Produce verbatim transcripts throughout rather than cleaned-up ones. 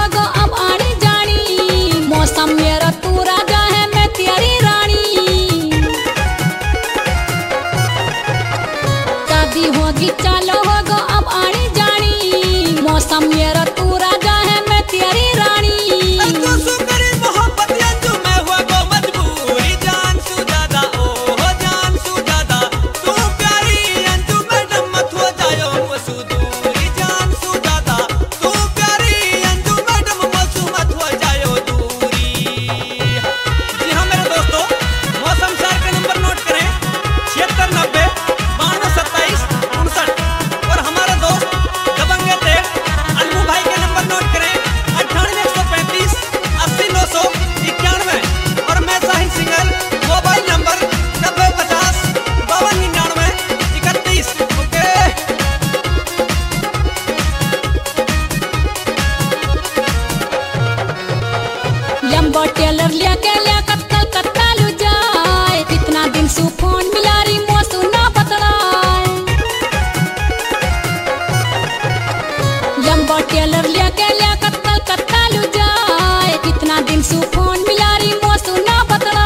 गो अब आनी जानी, मौसम मेरा तू राजा है मैं तेरी रानी। शादी होगी चालो हो गो अब आनी जानी, मौसम मेरा तू राजा है मैं तेरी रानी। लंबो टेलर लेके लेकर कलकत्ता लू जाए, कितना दिन सु फोन मिला रही मौसू ना बतलाए। लंबो टेलर लेके लेकर कलकत्ता लू जाए, कितना दिन सु फोन मिला रही मौसू ना बतलाए।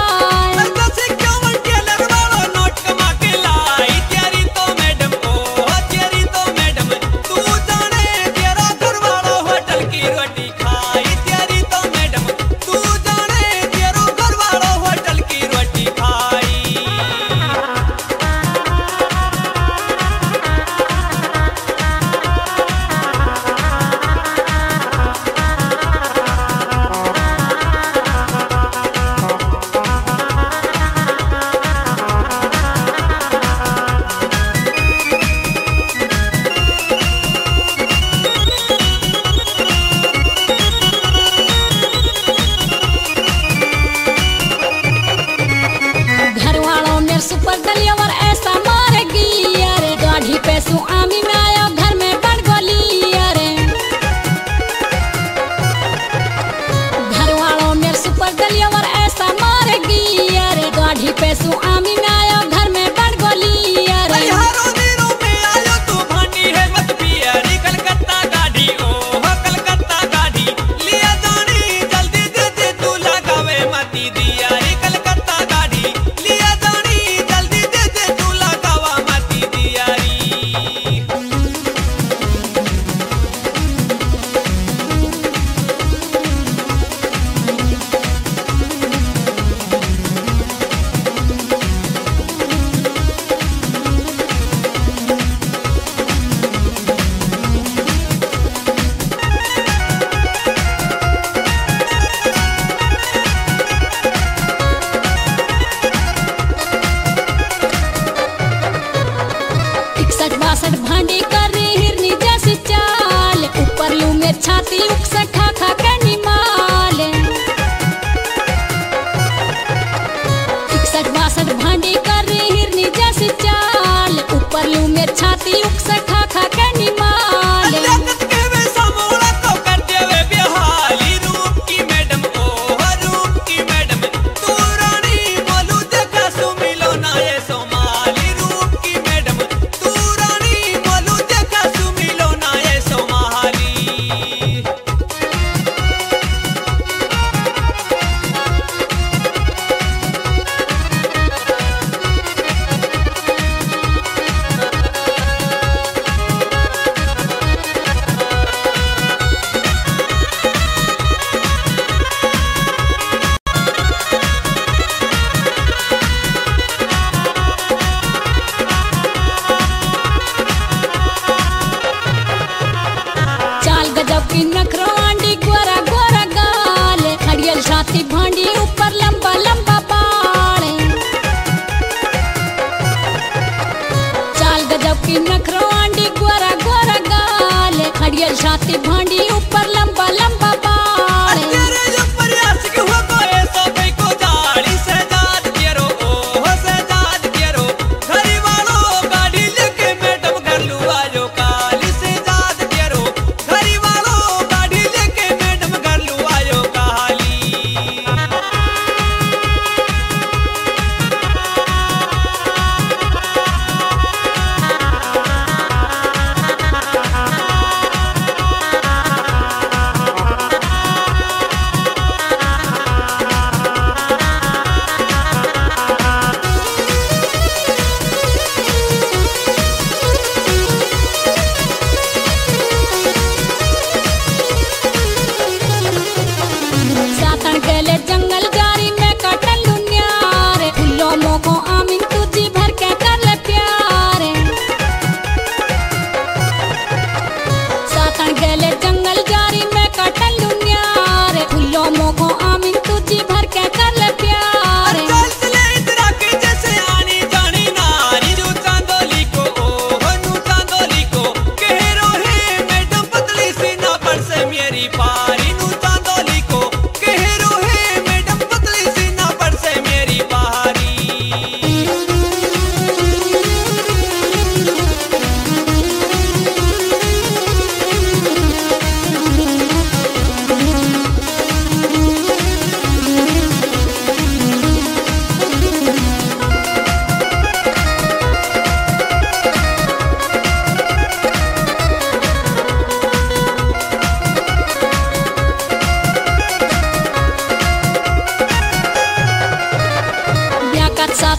सुपर दलियावर ऐसा मारेगी अरे, गाड़ी पे सु आमी में आया घर में बढ़ गोली अरे। घर वालों मेरे सुपर दलियावर ऐसा मारेगी अरे, गाड़ी पे सु आमी में आया घर में बढ़ गोली अरे।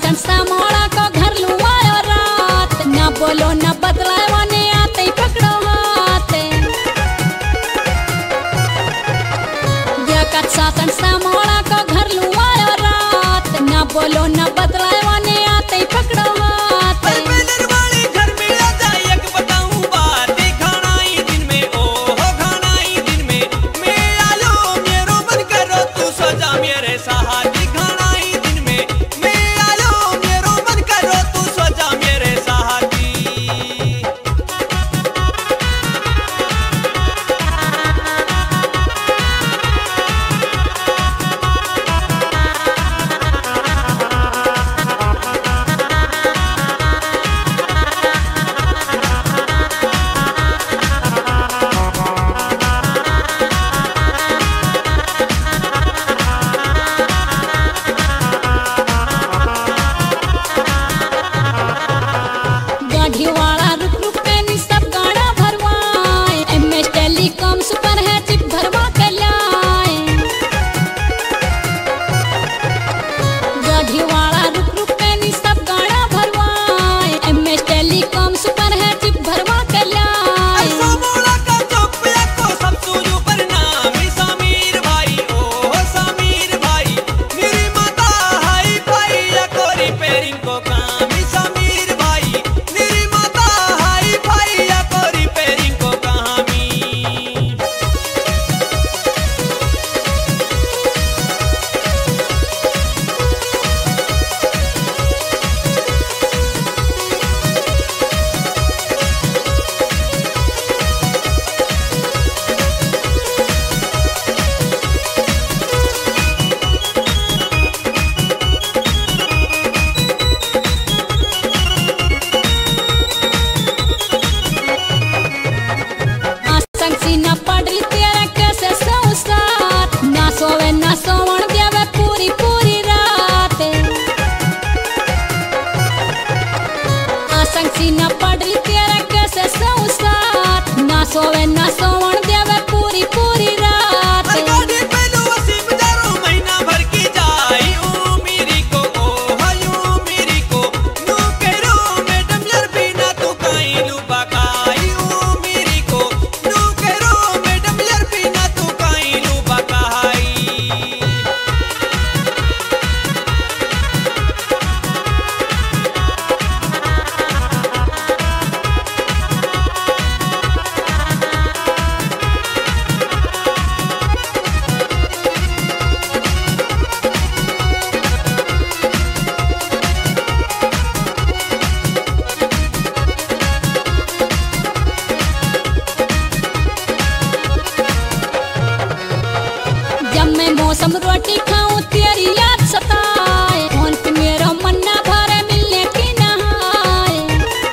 सातन सामोड़ा को घर लुआयो रात ना बोलो ना बतलायो ने आते ही पकड़ो हाथ जकत सातन सामोड़ा को घर लुआयो रात ना बोलो ना बतलायो ने आते ही पकड़ो हाथ घर में आ जाए एक बताऊं बात खाना ही दिन में ओ हो खाना ही दिन में मैं आलो मेरो मन करो तू सजा मेरे सहागी खाना ही दिन में मैं आलो मेरो मन करो तू सजा मेरे सहागी गाढ़ीवाला रुक रुक पैनी सब गाड़ा भरवाए एमएस टेलीकॉम सुपर है चिप भरवा के लाए गाढ़ीवाला रुक रुक पैनी सब गाड़ा भरवाए एमएस टेलीकॉम सुपर है चिप भरवा के लाए सामोड़ा का चौपिया को सब सुजू पर नामी समीर भाई ओ हो समीर भाई मेरी माता हाई भाई या को रिपेयरिंग को कामी समीर भाई मेरी माता हाई भाई या को रिपेयरिंग को कामी आसंग सी ना पड़ रही तेरे कैसे सौसात ना सोवे ना सोवण देवे पूरी पूरी रात आसंग सी ना पड़ रही तेरे कैसे सौसात ना सोवे ना सोवण देवे पूरी पूरी रात गाड़ी पे लो वसीम दारू महीना भर की जाई ओ मेरी को ओ हयू मेरी को नु करो मैडम यार बिना तू काई लू बकाई ओ मेरी को नु करो मैडम यार बिना तू काई लू बकाई जब मैं मौसम रोटी खाऊं तेरी याद सताए फोन पे मेरा मन ना भरे मिलने की नहाए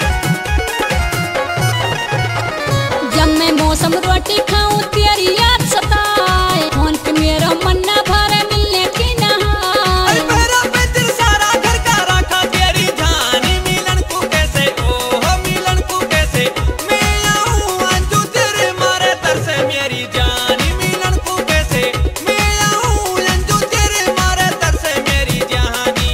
जब मैं मौसम रोटी खाऊं तेरी याद सताए फोन पे मेरा मन ना भरे मिलने की नहाए अरे मेरा बेदिल सारा घर का रखा तेरी जानी मिलन को कैसे ओ हो मिलन को कैसे मैं आऊं अंजू तेरे मारे तरसे मेरी जानी मिलन को कैसे मैं आऊं अंजू तेरे मारे तरसे मेरी जानी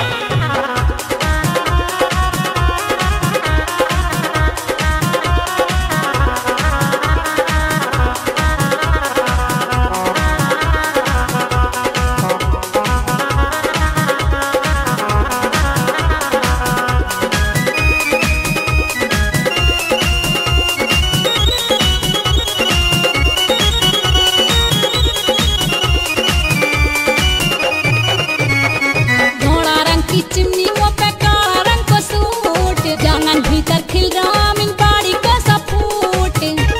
धोला रंग की चिमनी वो पे काला रंग को सूट जांगन भीतर खिल रहा मिन बाड़ी का सपूट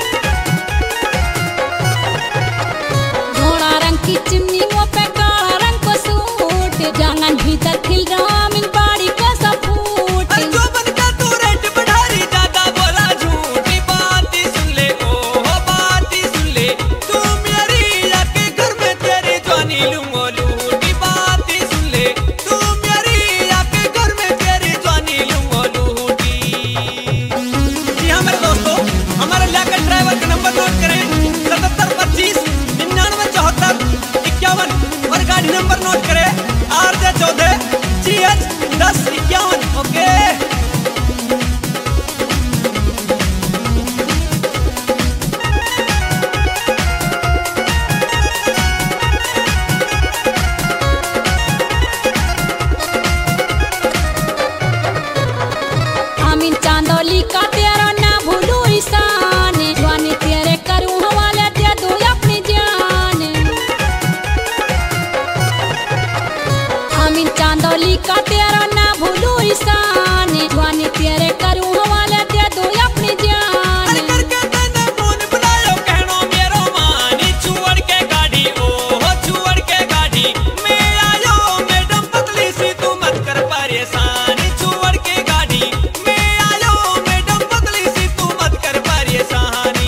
धोला रंग की चिमनी वो पे काला रंग को सूट जांगन भीतर खिल रहा मिन बाड़ी का सपूट जो बन का तू रेट बढ़ारी ज्यादा बोला झूठी बात ही सुन ले ओ हो बात ही सुन ले तू मेरी आके घर में तेरी जवानी लूंगो लूटी बात ही सुन ले तू मेरी आके घर में तेरी जवानी लूंगो लूटी जी हाँ मेरे दोस्तों हमारे लियाकत ड्राइवर का नंबर नोट करें सतहत्तर पच्चीस निन्यानवे चौहत्तर इक्यावन दस इक्यावन ओके। आमीन चांदोली का तेरा ना भूलू ईशान, जवानी तेरे करूँ हवाले दे दूँ अपनी जान। आमीन चांदोली का तेरा ना भूलू ईशान, जवानी तेरे करूँ हवाले दे दूँ अपनी जान। अरे करके तने फोन बुलायो कहनो मेरो मानी, छुअड़ के गाड़ी ओ हो छुअड़ के गाड़ी मैं आयो मैडम पतली सी तू मत कर परेशानी, छुअड़ के गाड़ी मैं आयो मैडम पतली सी तू मत कर परेशानी।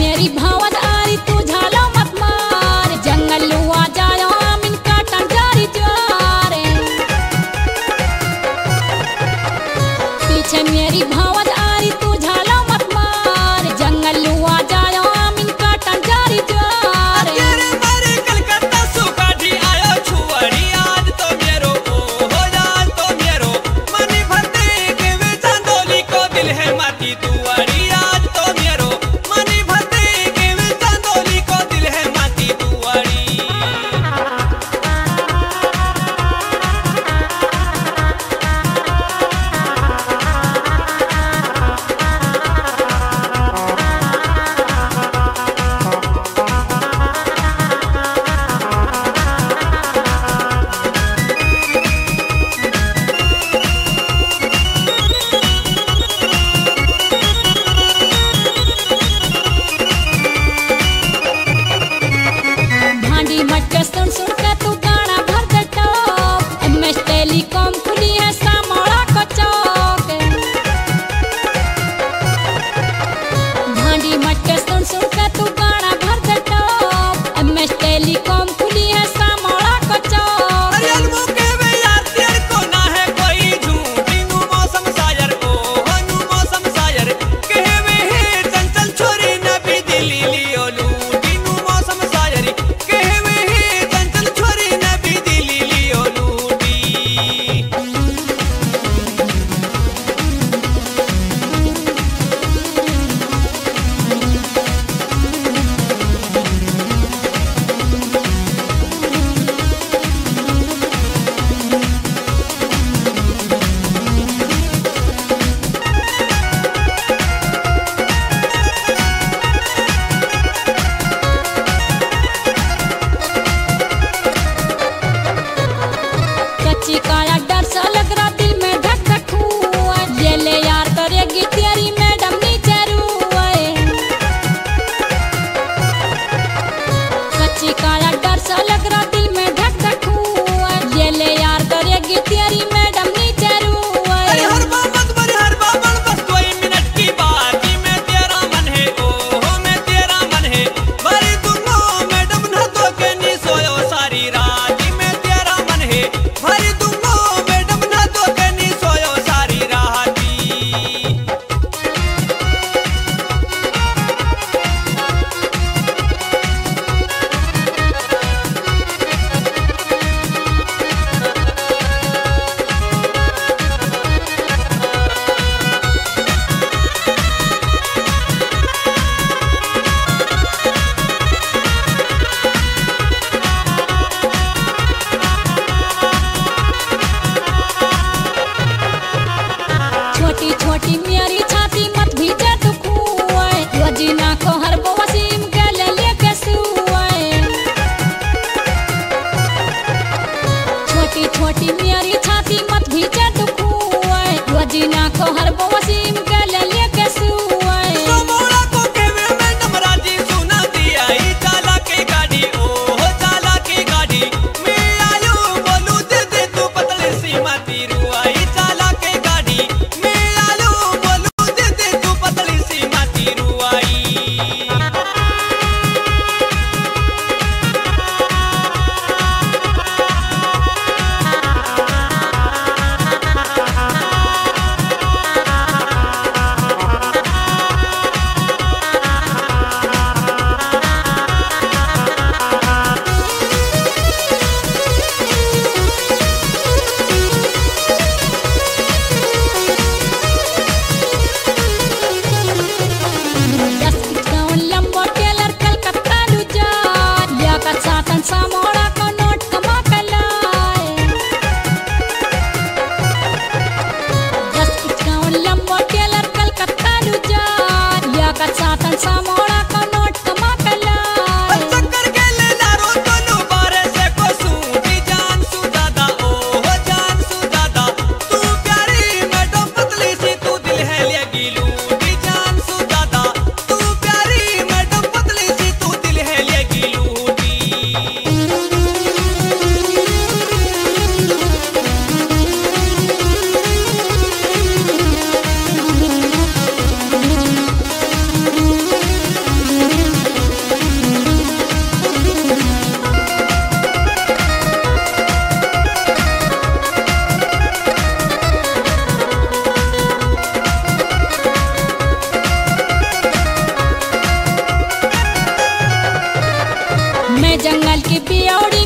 मेरी भावत आरी तू झालो मत मार जंगल लुआ जायो आमिन काटन जारी जारे पीछे मेरी भावत आरी तू झालो मत मार जंगल लुआ जायो आमिन काटन जारी जारे तेरे मारे कलकत्ता सुकाठी आयो छुआरी आज तो मेरो ओ हो आज तो मेरो मनी भरते के वे चांदोली को दिल है माटी तुआरी आज तो मेरो मनी भरते के वे चांदोली को दिल है माटी तुआरी भांडी मटके सुन सुन के तू गाना भर दे टॉप एम एस टेलीकॉम खुली है सामोड़ा को चौक भांडी मटके सुन सुन के तू गाना भर दे टॉप एम एस टेलीकॉम खुली है सामोड़ा को चौक अरे अलमो के वे यार तेरे को ना है कोई झूठी नु मौसम सायर ओ हो नु मौसम सायर कहे वे है चंचल छोरी न भी दिली लियो लूटी नु मौसम सायर कहे वे है चंचल छोरी न भी दिली लियो लूटी कच्ची काया डर सा लग रहा दिल में धक धक हुआ ये ले यार करेगी तेरी मैडम नीचे रुए कच्ची काया डर सा लग रहा दिल में धक धक हुआ ये ले यार करेगी तेरी मैडम नीचे अरे रुए हर बात बड़ी हर बात बस दो ही मिनट की बात ही में तेरा मन है ओ हो मैं तेरा मन है बड़ी दुनो मैडम न तो के नी सोयो सारी रात ही में तेरा मन है बड़ी दुनो मैडम न तो के नी सोयो सारी रात ही छोटी छोटी मेरी छाती मत भीजे तू खुए रोजीना को हर वसीम के ले लेके सुए छोटी छोटी मेरी छाती मत भीजे तू खुए रोजीना को हर वसीम के ले लेके सुए तो मोड़ा को केवे मैडम राजी सुना दिया ही चाला के गाड़ी ओ हो चाला के गाड़ी मैं आयो बोलू दे दे तू पतली सी माती रुआई चाला के गाड़ी मैं आयो बोलू दे दे तू पतली सी माती रुआई पियौड़ी